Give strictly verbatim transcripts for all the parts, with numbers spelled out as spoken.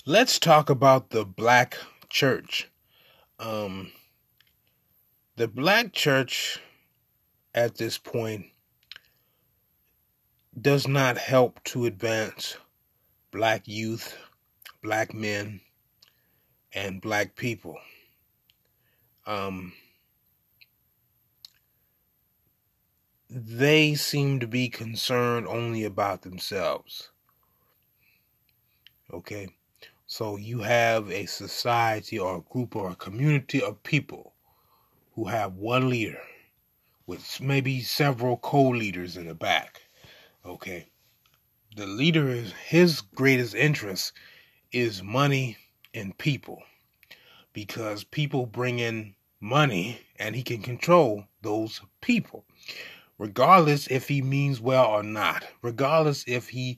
Let's talk about the black church. Um, the black church at this point does not help to advance black youth, black men, and black people. Um, they seem to be concerned only about themselves. Okay? So you have a society or a group or a community of people who have one leader with maybe several co-leaders in the back. Okay? The leader is his greatest interest is money and people, because people bring in money and he can control those people, regardless if he means well or not, regardless if he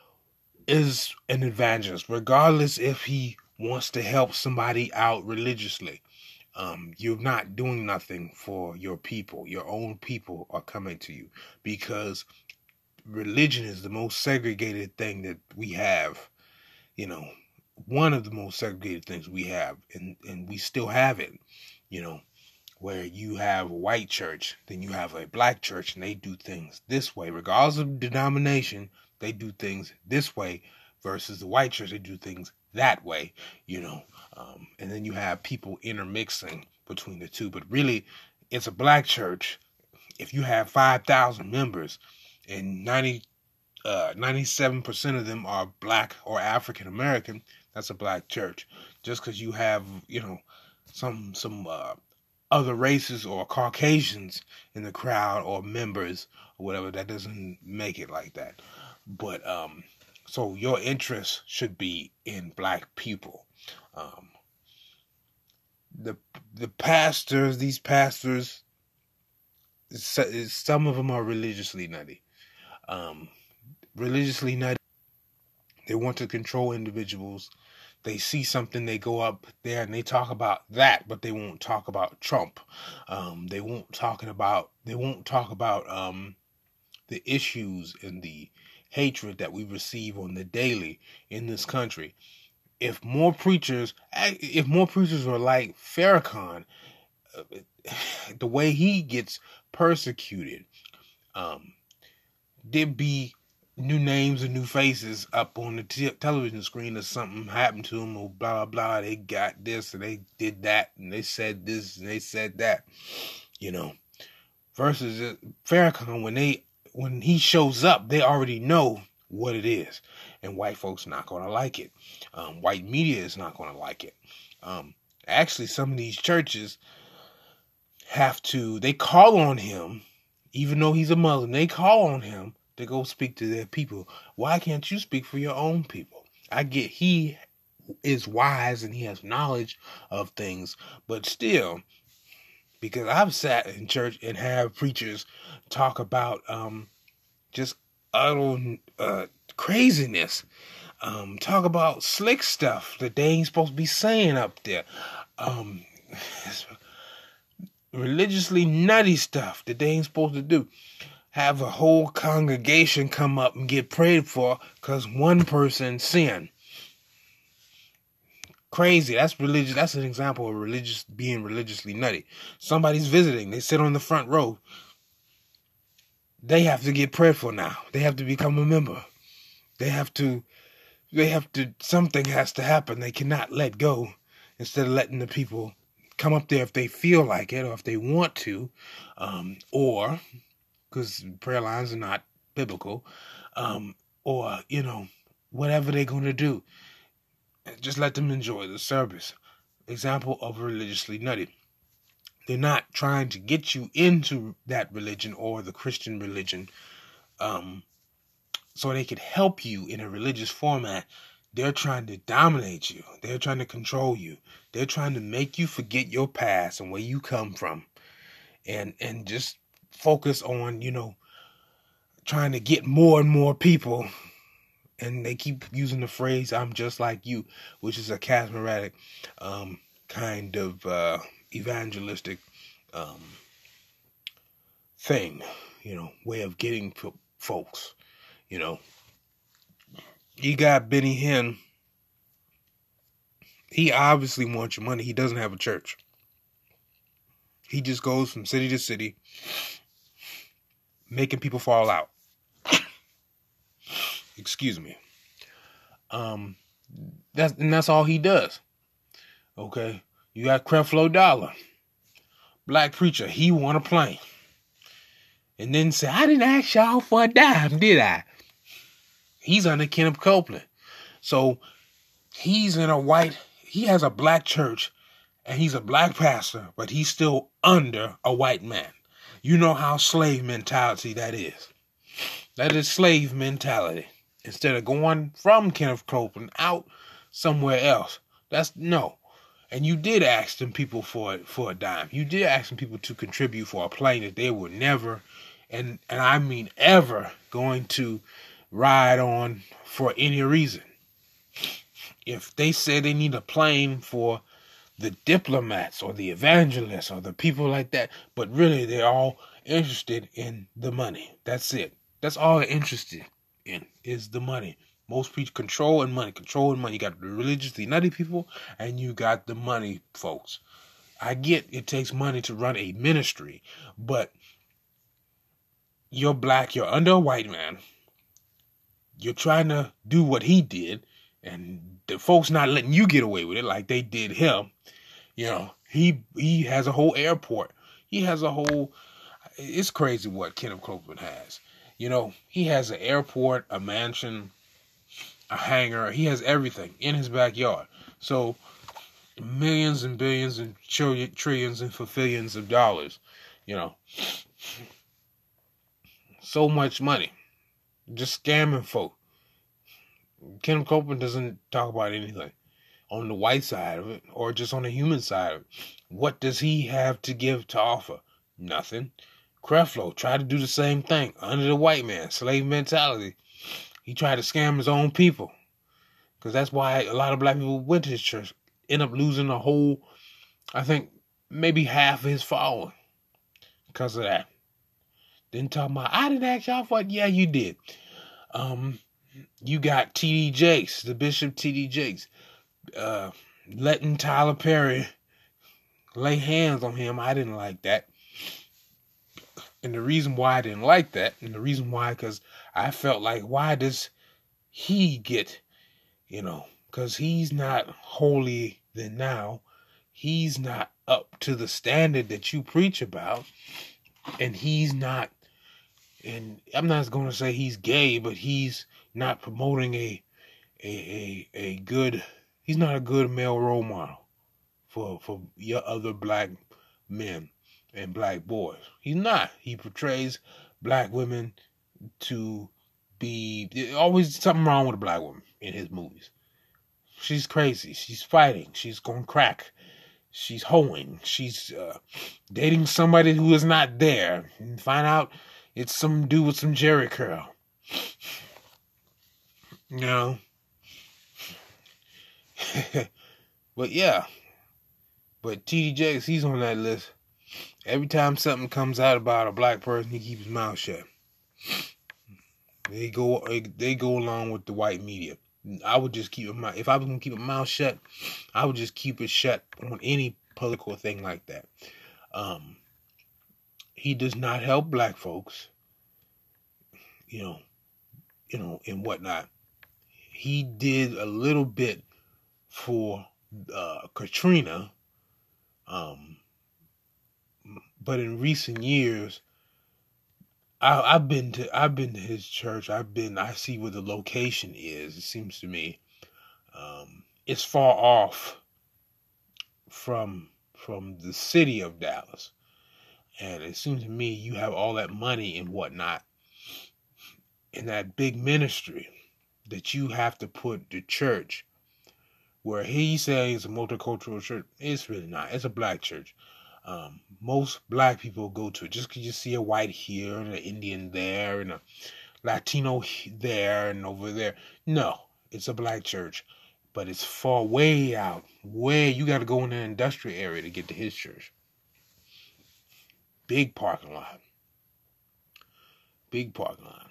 is an evangelist, regardless if he wants to help somebody out religiously. Um, you're not doing nothing for your people. Your own people are coming to you, because religion is the most segregated thing that we have. You know, one of the most segregated things we have, and, and we still have it, you know, where you have a white church, then you have a black church, and they do things this way, regardless of denomination. They do things this way, versus the white church, they do things that way, you know. Um, and then you have people intermixing between the two. But really, it's a black church. If you have five thousand members and ninety, uh, ninety-seven percent of them are black or African American, that's a black church. Just because you have, you know, some some uh, other races or Caucasians in the crowd or members or whatever, that doesn't make it like that. But um, so your interest should be in black people. Um, the the pastors, these pastors, some of them are religiously nutty. Um, religiously nutty. They want to control individuals. They see something, they go up there and they talk about that, but they won't talk about Trump. Um, they won't talking about. They won't talk about um, the issues and the hatred that we receive on the daily in this country. If more preachers, if more preachers were like Farrakhan, the way he gets persecuted, um, there'd be new names and new faces up on the t- television screen, or something happened to them, or blah, blah, blah. They got this and they did that and they said this and they said that, you know. Versus uh, Farrakhan, when they when he shows up, they already know what it is. And white folks not going to like it. Um, white media is not going to like it. Um, actually, some of these churches have to, they call on him, even though he's a Muslim, they call on him to go speak to their people. Why can't you speak for your own people? I get he is wise and he has knowledge of things, but still, because I've sat in church and have preachers talk about um, just utter uh, craziness, um, talk about slick stuff that they ain't supposed to be saying up there, um, religiously nutty stuff that they ain't supposed to do. Have a whole congregation come up and get prayed for because one person sinned. Crazy. That's religious. That's an example of religious being religiously nutty. Somebody's visiting. They sit on the front row. They have to get prayed for now. They have to become a member. They have to. They have to. Something has to happen. They cannot let go. Instead of letting the people come up there if they feel like it or if they want to, um, or because prayer lines are not biblical, um, or, you know, whatever they're going to do. Just let them enjoy the service. Example of religiously nutty. They're not trying to get you into that religion or the Christian religion um, so they could help you in a religious format. They're trying to dominate you. They're trying to control you. They're trying to make you forget your past and where you come from. And, and just focus on, you know, trying to get more and more people. And they keep using the phrase, I'm just like you, which is a charismatic um, kind of uh, evangelistic um, thing, you know, way of getting f- folks, you know. You got Benny Hinn He obviously wants your money. He doesn't have a church. He just goes from city to city, making people fall out. Excuse me. Um, that's and that's all he does. Okay, you got Creflo Dollar, black preacher. He won a plane, and then say, "I didn't ask y'all for a dime, did I?" He's under Kenneth Copeland, so he's in a white. He has a black church, and he's a black pastor, but he's still under a white man. You know how slave mentality that is. That is slave mentality. Instead of going from Kenneth Copeland out somewhere else. That's no. And you did ask them people for for a dime. You did ask them people to contribute for a plane that they were never, and and I mean ever, going to ride on for any reason. If they said they need a plane for the diplomats or the evangelists or the people like that, but really they're all interested in the money. That's it. That's all they're interested in is the money. Most people control and money, control and money. You got the religiously nutty people and you got the money folks. I get it takes money to run a ministry, but you're black, you're under a white man. You're trying to do what he did, and the folks not letting you get away with it like they did him. You know, he he has a whole airport. He has a whole, it's crazy what Kenneth Copeland has. You know, he has an airport, a mansion, a hangar. He has everything in his backyard. So millions and billions and trillion, trillions and fulfillions of dollars. You know, so much money. Just scamming folk. Kenneth Copeland doesn't talk about anything on the white side of it or just on the human side of it. What does he have to give to offer? Nothing. Creflo tried to do the same thing under the white man, slave mentality. He tried to scam his own people. Because that's why a lot of black people went to his church. End up losing a whole, I think, maybe half of his following. Because of that. Then talking about, I didn't ask y'all for it. Yeah, you did. Um, you got T D Jakes, the Bishop T D Jakes, uh, letting Tyler Perry lay hands on him. I didn't like that. And the reason why I didn't like that, and the reason why, because I felt like, why does he get, you know, because he's not holy than now. He's not up to the standard that you preach about. And he's not, and I'm not going to say he's gay, but he's not promoting a, a, a, a good, he's not a good male role model for, for your other black men and black boys. He's not. He portrays black women to be, always something wrong with a black woman in his movies. She's crazy. She's fighting. She's going crack. She's hoeing. She's uh, dating somebody who is not there. And find out it's some dude with some Jerry curl. You know? But yeah. But T D Jakes, he's on that list. Every time something comes out about a black person, he keeps his mouth shut. They go they go along with the white media. I would just keep my if I was gonna keep my mouth shut, I would just keep it shut on any political thing like that. Um, he does not help black folks, you know, you know, and whatnot. He did a little bit for uh, Katrina, um, but in recent years, I, I've been to I've been to his church. I've been I see where the location is. It seems to me um, it's far off from from the city of Dallas, and it seems to me you have all that money and whatnot, in that big ministry that you have to put the church where he says a multicultural church. It's really not. It's a black church. Um, most black people go to it just because you see a white here and an Indian there and a Latino there and over there. No, it's a black church, but it's far way out. Way you got to go in the industrial area to get to his church. Big parking lot. Big parking lot.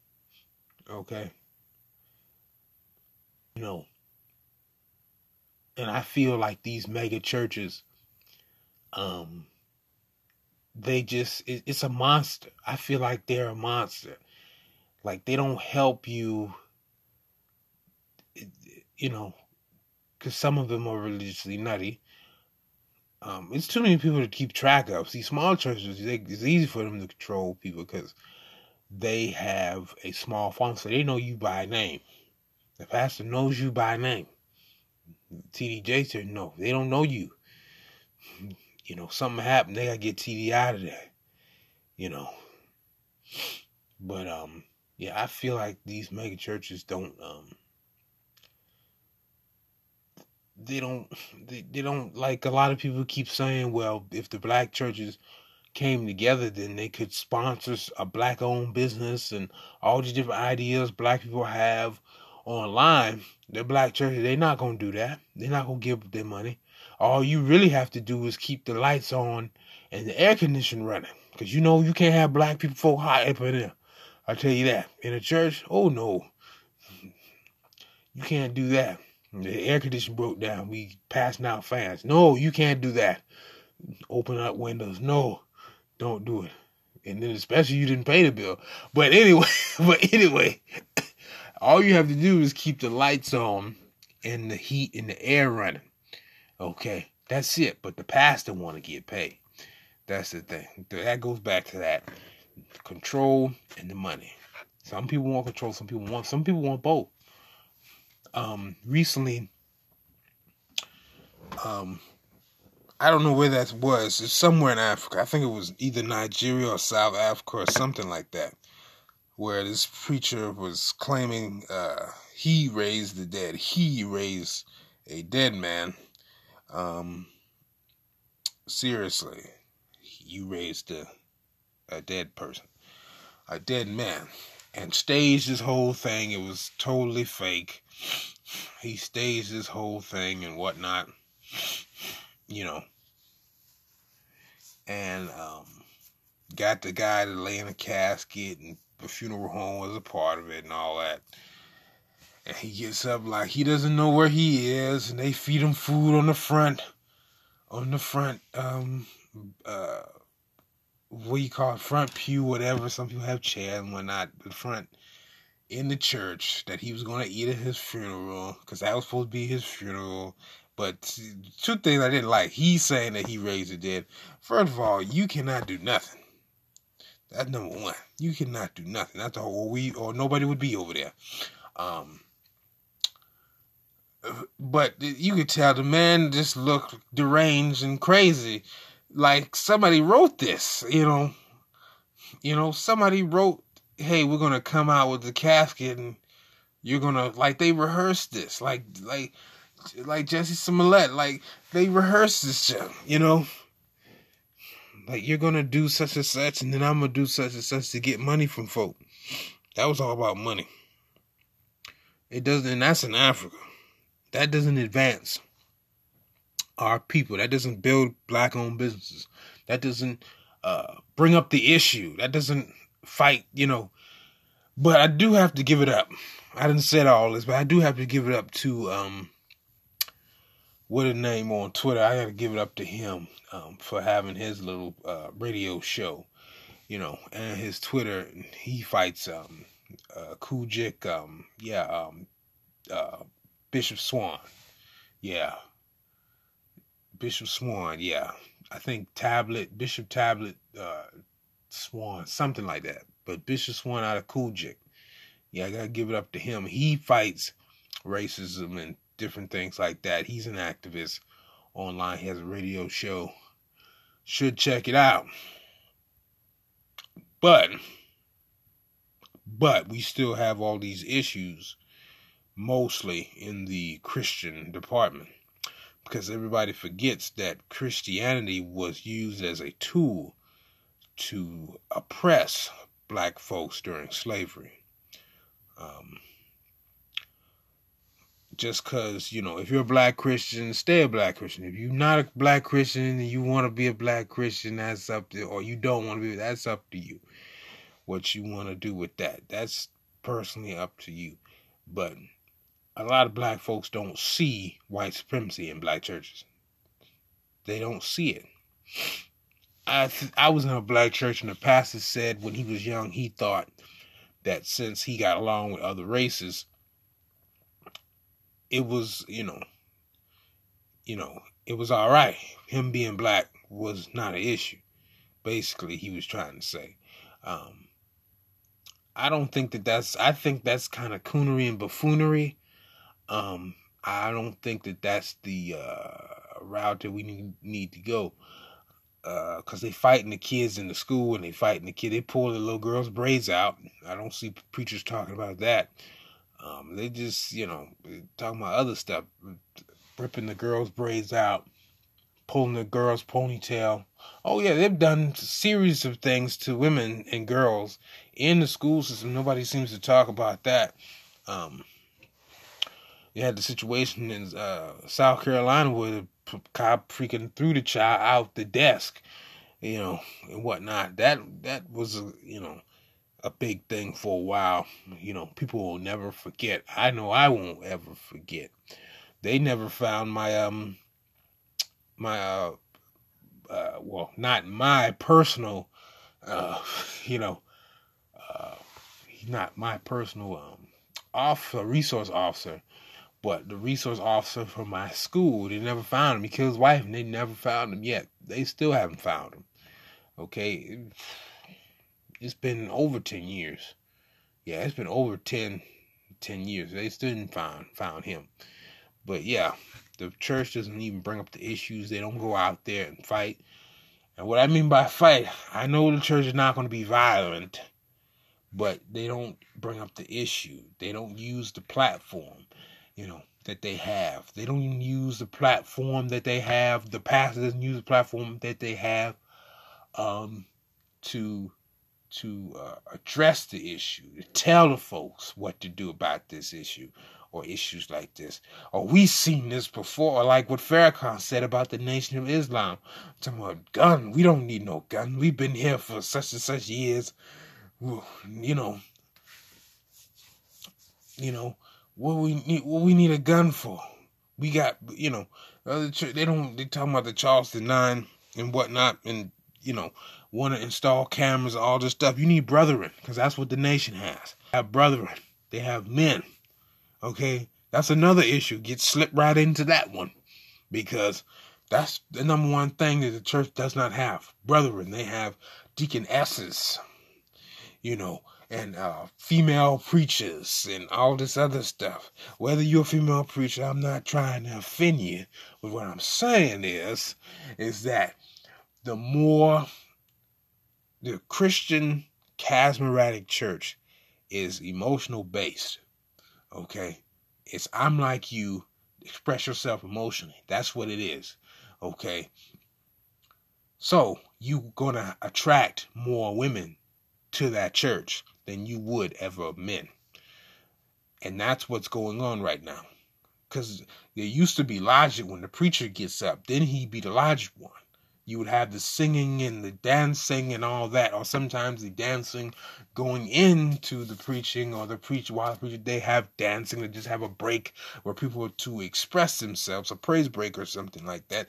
Okay. You know, And I feel like these mega churches, um, they just, it, it's a monster. I feel like they're a monster. Like, they don't help you, you know, because some of them are religiously nutty. Um, it's too many people to keep track of. See, small churches, they, it's easy for them to control people because they have a small farm, so they know you by name. The pastor knows you by name. T D J said, no, they don't know you. You know, something happened, they gotta get T D out of there. You know. But, um, yeah, I feel like these mega churches don't, um, they don't, they, they don't, like a lot of people keep saying, well, if the black churches came together, then they could sponsor a black-owned business and all these different ideas black people have online. The black churches, they're not going to do that. They're not going to give their money. All you really have to do is keep the lights on and the air conditioning running. Because you know you can't have black people folk hot up in there. I'll tell you that. In a church, oh no. You can't do that. The air conditioner broke down. We passing out fans. No, you can't do that. Open up windows. No, don't do it. And then especially you didn't pay the bill. But anyway, but anyway, all you have to do is keep the lights on and the heat and the air running. Okay, that's it. But the pastor want to get paid. That's the thing. That goes back to that control and the money. Some people want control. Some people want. Some people want both. Um, recently, um, I don't know where that was. It's somewhere in Africa. I think it was either Nigeria or South Africa or something like that, where this preacher was claiming uh, he raised the dead. He raised a dead man. Um, seriously, you raised a, a dead person, a dead man, and staged this whole thing. It was totally fake. He staged this whole thing and whatnot, you know, and um, got the guy to lay in a casket, and the funeral home was a part of it and all that. And he gets up like he doesn't know where he is, and they feed him food on the front, on the front, um, uh, what do you call it, front pew, whatever. Some people have chairs and whatnot, the front in the church, that he was going to eat at his funeral, because that was supposed to be his funeral. But two things I didn't like. He's saying that he raised the dead. First of all, you cannot do nothing. That's number one. You cannot do nothing. That's the whole, we, or nobody would be over there. Um, but you could tell the man just looked deranged and crazy. Like somebody wrote this, you know. You know, somebody wrote, hey, we're going to come out with the casket and you're going to, like, they rehearsed this. Like, like, like Jesse Smollett, like, they rehearsed this shit, you know. Like, you're going to do such and such, and then I'm going to do such and such to get money from folk. That was all about money. It doesn't, and that's in Africa. That doesn't advance our people. That doesn't build black-owned businesses. That doesn't uh, bring up the issue. That doesn't fight, you know. But I do have to give it up. I didn't say all this, but I do have to give it up to, um, what a name on Twitter. I got to give it up to him um, for having his little uh, radio show, you know, and his Twitter. He fights um, uh, Kujik, um, yeah, um, uh, Bishop Swan, yeah, Bishop Swan, yeah. I think Tablet, Bishop Tablet uh, Swan, something like that. But Bishop Swan out of Kujik, yeah, I got to give it up to him. He fights racism and different things like that. He's an activist online. He has a radio show. Should check it out. But, but we still have all these issues, mostly in the Christian department, because everybody forgets that Christianity was used as a tool to oppress black folks during slavery. Um, just because, you know, if you're a black Christian, stay a black Christian. If you're not a black Christian and you want to be a black Christian, that's up to, or you don't want to be, that's up to you. What you want to do with that. That's personally up to you. But a lot of black folks don't see white supremacy in black churches. They don't see it. I th- I was in a black church, and the pastor said when he was young, he thought that since he got along with other races, it was, you know, you know, it was all right. Him being black was not an issue. Basically, he was trying to say. Um, I don't think that that's, I think that's kind of coonery and buffoonery. Um, I don't think that that's the uh, route that we need, need to go. Because uh, they fighting the kids in the school, and they fighting the kid. They pull the little girl's braids out. I don't see preachers talking about that. Um, they just, you know, talking about other stuff. Ripping the girl's braids out, pulling the girl's ponytail. Oh yeah, they've done a series of things to women and girls in the school system. Nobody seems to talk about that. Um, you had the situation in uh, South Carolina where the cop freaking threw the child out the desk, you know, and whatnot. That that was a, you know, a big thing for a while. You know, people will never forget. I know I won't ever forget. They never found my um my uh, uh well, not my personal uh you know uh not my personal um off resource officer, but the resource officer from my school. They never found him. He killed his wife, and they never found him yet. They still haven't found him. Okay, it's been over ten years. Yeah, it's been over ten, ten years. They still didn't find found him. But yeah, the church doesn't even bring up the issues. They don't go out there and fight. And what I mean by fight, I know the church is not going to be violent, but they don't bring up the issue. They don't use the platform, you know, that they have. They don't even use the platform that they have. The pastor doesn't use the platform that they have um, to to uh, address the issue, to tell the folks what to do about this issue or issues like this. Or we seen this before, like what Farrakhan said about the Nation of Islam. I'm talking about gun. We don't need no gun. We've been here for such and such years. You know, you know, what we need, what we need a gun for? We got, you know, they don't, they talking about the Charleston Nine and whatnot, and, you know, want to install cameras, all this stuff. You need brethren, because that's what the nation has. They have brethren. They have men. Okay? That's another issue. Get slipped right into that one, because that's the number one thing that the church does not have. Brethren. They have deaconesses, you know, and uh, female preachers and all this other stuff. Whether you're a female preacher, I'm not trying to offend you, but what I'm saying is, is that the more the Christian charismatic church is emotional based, okay? It's I'm like you, express yourself emotionally. That's what it is, okay? So you're going to attract more women to that church than you would ever men. And that's what's going on right now. Because there used to be logic when the preacher gets up, then he'd be the logic one. You would have the singing and the dancing and all that, or sometimes the dancing going into the preaching, or the preach while the preacher, they have dancing, they just have a break where people are to express themselves, a praise break or something like that.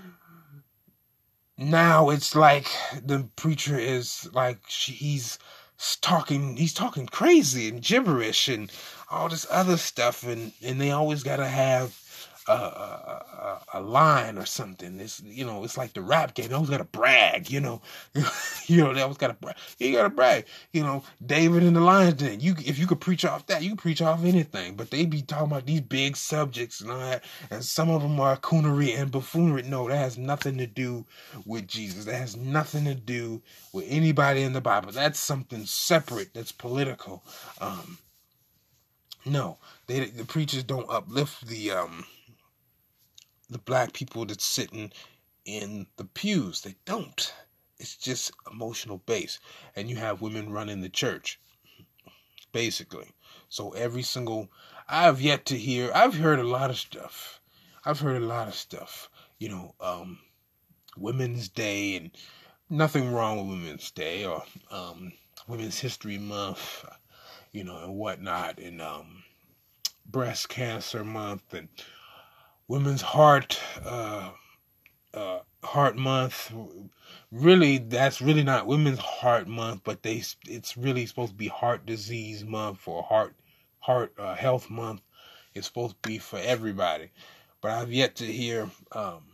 Now it's like the preacher is like, he's talking, he's talking crazy and gibberish and all this other stuff, and, and they always got to have a, a, a line or something. It's, you know, it's like the rap game. They always got to brag, you know. you know, they always got to brag. You got to brag. You know, David and the Lions Den. You, if you could preach off that, you can preach off anything. But they be talking about these big subjects and all that, and some of them are coonery and buffoonery. No, that has nothing to do with Jesus. That has nothing to do with anybody in the Bible. That's something separate. That's political. Um, no, they the preachers don't uplift the um. the black people that's sitting in the pews. They don't. It's just emotional based. And you have women running the church, basically. So every single, I've yet to hear, I've heard a lot of stuff. I've heard a lot of stuff. You know, um, Women's Day, and nothing wrong with Women's Day, or um, Women's History Month, you know, and whatnot. And um, Breast Cancer Month and Women's Heart uh, uh, Heart Month. Really, that's really not Women's Heart Month, but they it's really supposed to be Heart Disease Month or Heart Heart uh, Health Month. It's supposed to be for everybody, but I've yet to hear um,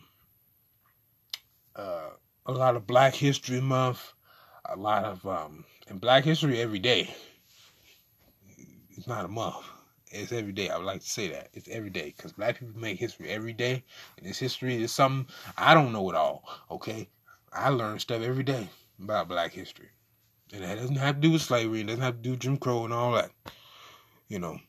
uh, a lot of Black History Month, a lot of um, and Black History every day. It's not a month. It's every day. I would like to say that. It's every day. Because Black people make history every day. And this history is something I don't know it all. Okay? I learn stuff every day about Black history. And that doesn't have to do with slavery. It doesn't have to do with Jim Crow and all that. You know.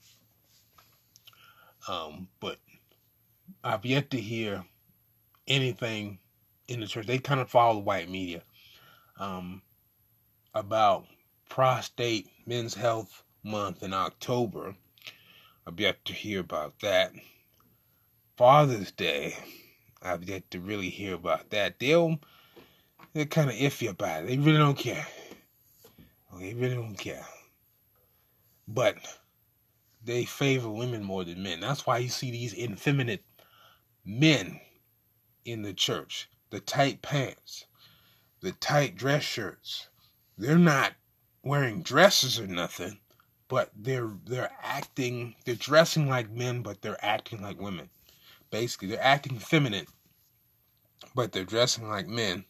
Um, but I've yet to hear anything in the church. They kind of follow the white media. Um, about Prostate Men's Health Month in October. I've yet to hear about that. Father's Day, I've yet to really hear about that. They'll, they're kind of iffy about it. They really don't care. They really don't care. But they favor women more than men. That's why you see these effeminate men in the church. The tight pants, the tight dress shirts. They're not wearing dresses or nothing. But they're they're acting, they're dressing like men, but they're acting like women. Basically, they're acting feminine, but they're dressing like men.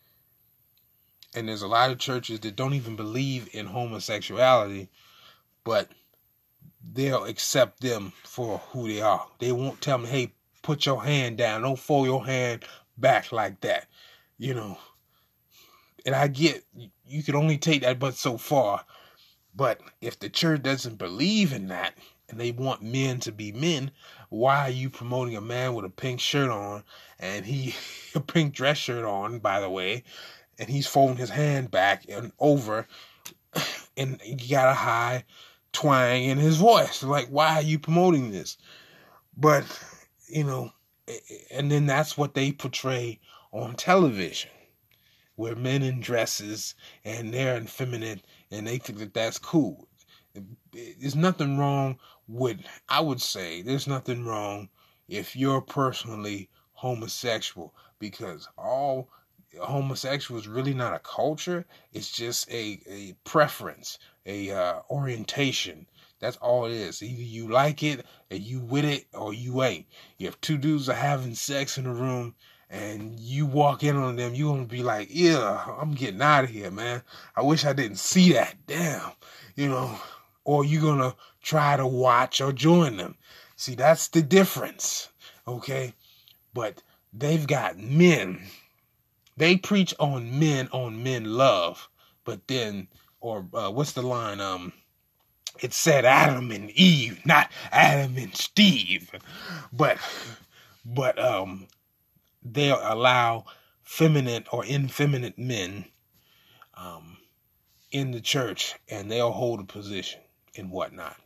And there's a lot of churches that don't even believe in homosexuality, but they'll accept them for who they are. They won't tell them, hey, put your hand down, don't fold your hand back like that, you know. And I get, you can only take that but so far. But if the church doesn't believe in that, and they want men to be men, why are you promoting a man with a pink shirt on, and he, a pink dress shirt on, by the way, and he's folding his hand back and over, and he got a high twang in his voice. Like, why are you promoting this? But, you know, and then that's what they portray on television. Where men in dresses and they're effeminate and they think that that's cool. There's nothing wrong with, I would say, there's nothing wrong if you're personally homosexual, because all homosexual is really not a culture. It's just a, a preference, a uh, orientation. That's all it is. Either you like it and you with it or you ain't. If two dudes are having sex in a room, and you walk in on them, you're going to be like, yeah, I'm getting out of here, man. I wish I didn't see that. Damn. You know, or you're going to try to watch or join them. See, that's the difference. Okay. But they've got men. They preach on men, on men love. But then, or uh, what's the line? Um, it said Adam and Eve, not Adam and Steve. But, but, um, they'll allow feminine or effeminate men um, in the church, and they'll hold a position and whatnot.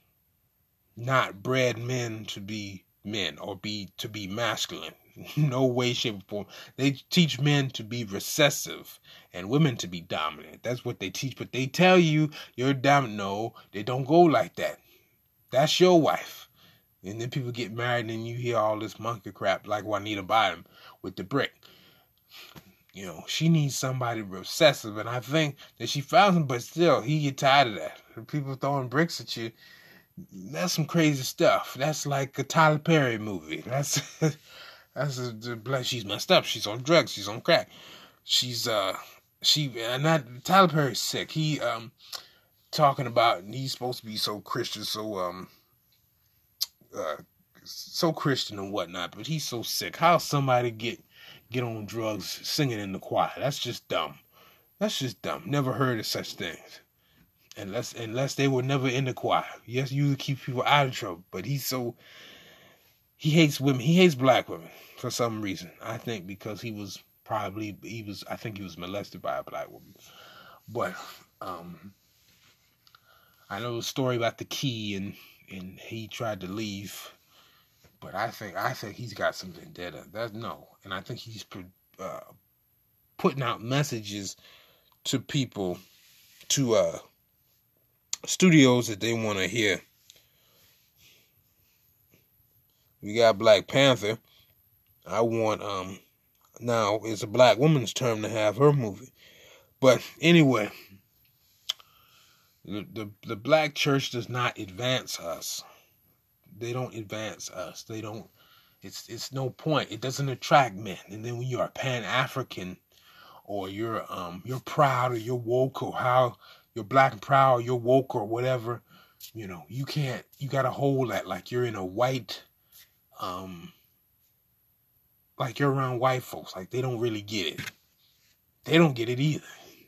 Not bred men to be men or be to be masculine. No way, shape, or form. They teach men to be recessive and women to be dominant. That's what they teach. But they tell you you're dominant. No, they don't go like that. That's your wife. And then people get married and you hear all this monkey crap like Juanita Bottom with the brick. You know, she needs somebody recessive, and I think that she found him, but still, he get tired of that. People throwing bricks at you, that's some crazy stuff. That's like a Tyler Perry movie. That's, that's, a, she's messed up. She's on drugs. She's on crack. She's, uh, she, and that, Tyler Perry's sick. He, um, talking about, he's supposed to be so Christian, so, um, Uh, so Christian and whatnot, but he's so sick. How somebody get get on drugs singing in the choir? That's just dumb. That's just dumb. Never heard of such things. Unless unless they were never in the choir. Yes, you keep people out of trouble, but he's so he hates women. He hates black women for some reason. I think because he was probably he was I think he was molested by a black woman. But um, I know the story about the key and. And he tried to leave, but I think I think he's got some vendetta. That's no, and I think he's uh, putting out messages to people, to uh, studios that they want to hear. We got Black Panther. I want, um, now it's a black woman's turn to have her movie. But anyway, the, the, the black church does not advance us. They don't advance us. They don't, it's, it's no point. It doesn't attract men. And then when you are Pan-African, or you're, um, you're proud, or you're woke, or how you're black and proud, or you're woke, or whatever, you know, you can't, you got to hold that like you're in a white, um, like you're around white folks. Like they don't really get it. They don't get it either.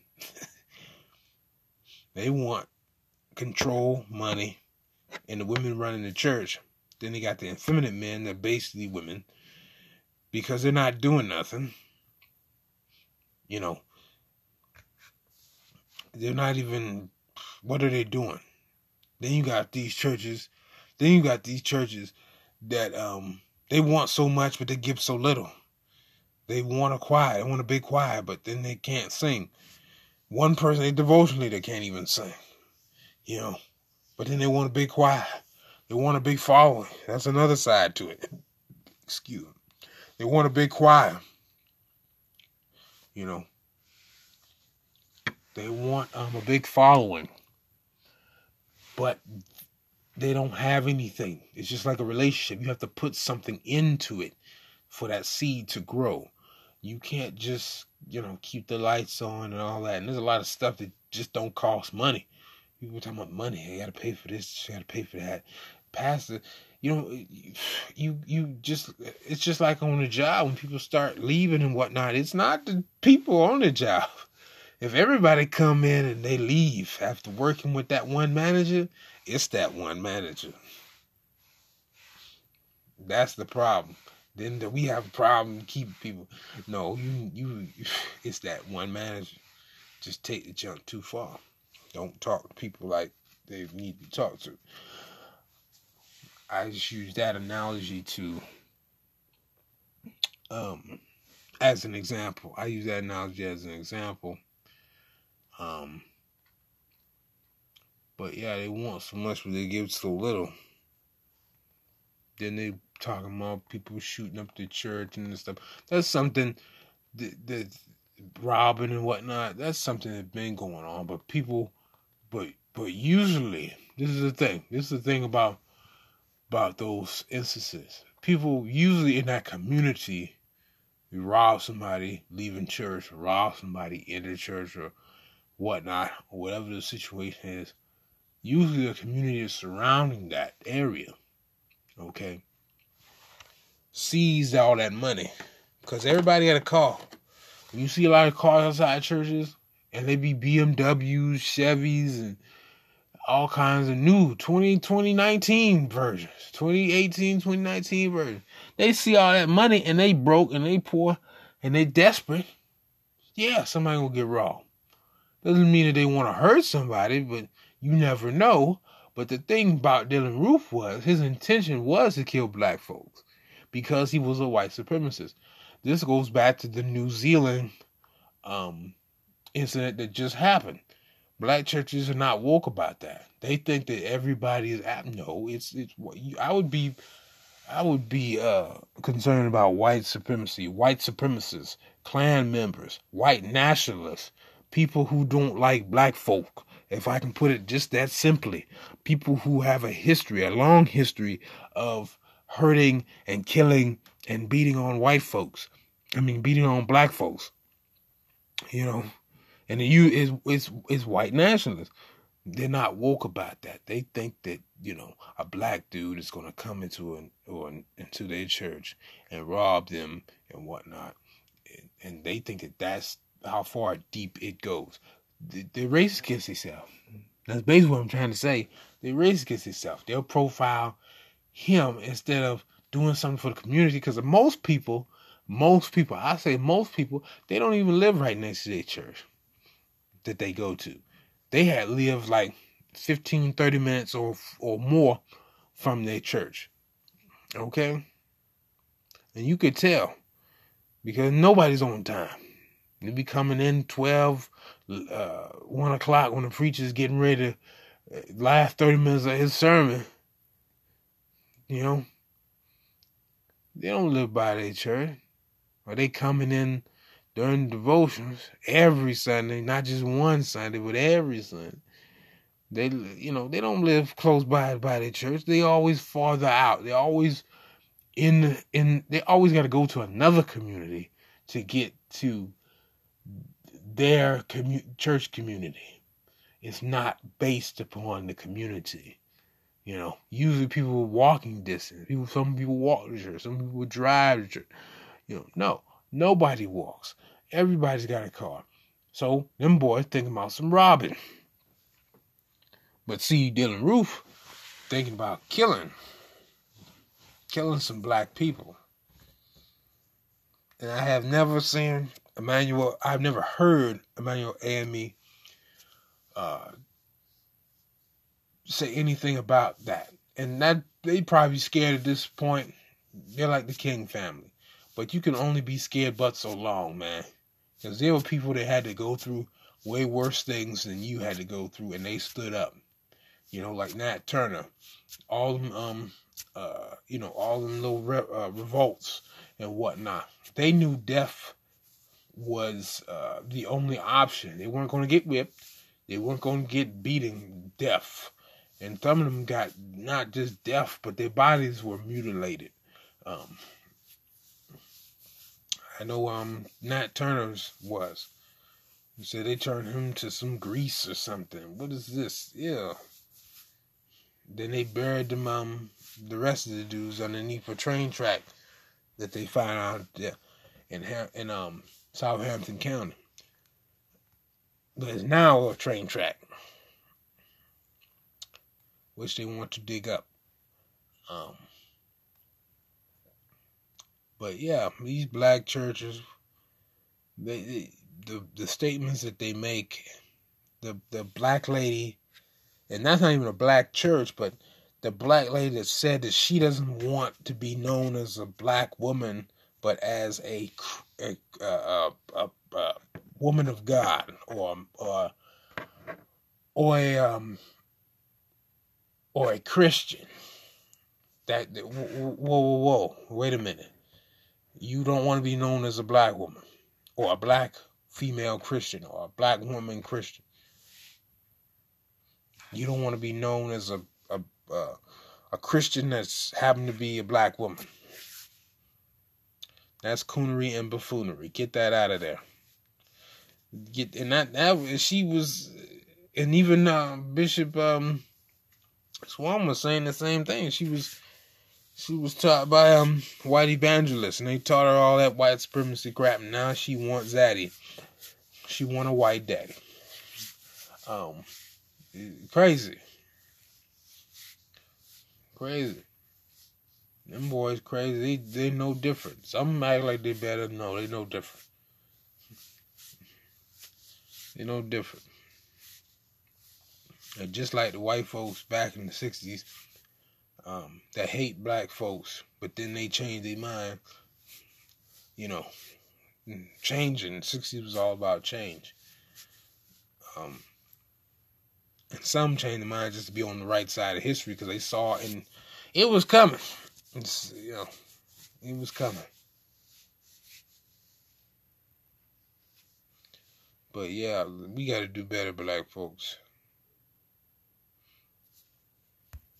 They want control, money, and the women running the church. Then they got the effeminate men that basically women, because they're not doing nothing. You know, they're not even, what are they doing? Then you got these churches, then you got these churches that um they want so much, but they give so little. They want a choir, they want a big choir, but then they can't sing. One person, they devotionally, they can't even sing. You know, but then they want a big choir. They want a big following. That's another side to it. Excuse me. They want a big choir. You know, they want um, a big following, but they don't have anything. It's just like a relationship. You have to put something into it for that seed to grow. You can't just, you know, keep the lights on and all that. And there's a lot of stuff that just don't cost money. People talking about money. You got to pay for this. You got to pay for that. Pastor, you know, you you just, it's just like on the job when people start leaving and whatnot. It's not the people on the job. If everybody come in and they leave after working with that one manager, it's that one manager. That's the problem. Then we have a problem keeping people. No, you you. It's that one manager. Just take the jump too far. Don't talk to people like they need to be talked to. I just use that analogy to, um, as an example. I use that analogy as an example. Um, but yeah, they want so much, but they give so little. Then they talking about people shooting up the church and stuff. That's something that, that robbing and whatnot. That's something that's been going on. But people, but but usually, this is the thing. This is the thing about about those instances. People usually in that community, you rob somebody leaving church, or rob somebody in the church, or whatnot, or whatever the situation is. Usually, the community is surrounding that area. Okay, seized all that money because everybody had a car. When you see a lot of cars outside churches, and they be B M Ws, Chevys, and all kinds of new twenty, twenty nineteen versions, twenty eighteen, twenty nineteen versions. They see all that money and they broke and they poor and they desperate. Yeah, somebody gonna get robbed. Doesn't mean that they want to hurt somebody, but you never know. But the thing about Dylann Roof was, his intention was to kill black folks because he was a white supremacist. This goes back to the New Zealand um, incident that just happened. Black churches are not woke about that. They think that everybody is apt. No, it's it's. I would be, I would be uh, concerned about white supremacy, white supremacists, Klan members, white nationalists, people who don't like black folk. If I can put it just that simply, people who have a history, a long history of hurting and killing and beating on white folks. I mean, beating on black folks. You know, and the you is is is white nationalists. They're not woke about that. They think that, you know, a black dude is going to come into an or into their church and rob them and whatnot, and, and they think that that's how far deep it goes. They're racist against themselves. That's basically what I'm trying to say. They're racist against themselves. They'll profile him instead of doing something for the community. Because most people, most people, I say most people, they don't even live right next to their church that they go to. They had lived like fifteen, thirty minutes or or more from their church. Okay? And you could tell because nobody's on time. They be coming in twelve, uh, one o'clock when the preacher's getting ready to last thirty minutes of his sermon. You know, They don't live by their church. Or they coming in during devotions every Sunday, not just one Sunday, but every Sunday. They, you know, they don't live close by by their church. They always farther out. They always in in. They always got to go to another community to get to their commu- church community. It's not based upon the community. You know, usually people walking distance. People, some people walk to church. Some people drive to church. You know, no, nobody walks. Everybody's got a car. So them boys thinking about some robbing. But see, Dylan Roof thinking about killing, killing some black people. And I have never seen Emmanuel. I've never heard Emmanuel AME uh, say anything about that. And that they probably scared at this point. They're like the King family. But you can only be scared but so long, man. Because there were people that had to go through way worse things than you had to go through, and they stood up. You know, like Nat Turner. All them, um, uh, you know, all them little re- uh, revolts and whatnot. They knew death was uh, the only option. They weren't going to get whipped. They weren't going to get beaten death. And some of them got not just death, but their bodies were mutilated. Um, I know um, Nat Turner's was. He said they turned him to some grease or something. What is this? Yeah. Then they buried them, um, the rest of the dudes underneath a train track that they found out there in in um Southampton County. But it's now a train track, which they want to dig up. Um, but yeah, these black churches, they, they the the statements that they make, the the black lady, and that's not even a black church, but the black lady that said that she doesn't want to be known as a black woman, but as a a, a, a, a woman of God, or or or a um or a Christian. That whoa whoa whoa wait a minute. You don't want to be known as a black woman, or a black female Christian, or a black woman Christian. You don't want to be known as a a a, a Christian that's happened to be a black woman. That's coonery and buffoonery. Get that out of there. Get and that that she was, and even uh, Bishop um, Swan was saying the same thing. She was she was taught by um white evangelists, and they taught her all that white supremacy crap. And now she wants zaddy. She want a white daddy. Um, crazy, crazy. Them boys crazy. They they no different. Some act like they better. No, they no different. They no different. And just like the white folks back in the sixties, um, that hate black folks, but then they change their mind. You know, changing. The sixties was all about change. Um, and some changed their mind just to be on the right side of history because they saw it and it was coming. It's, you know, it was coming. But yeah, we got to do better, black folks.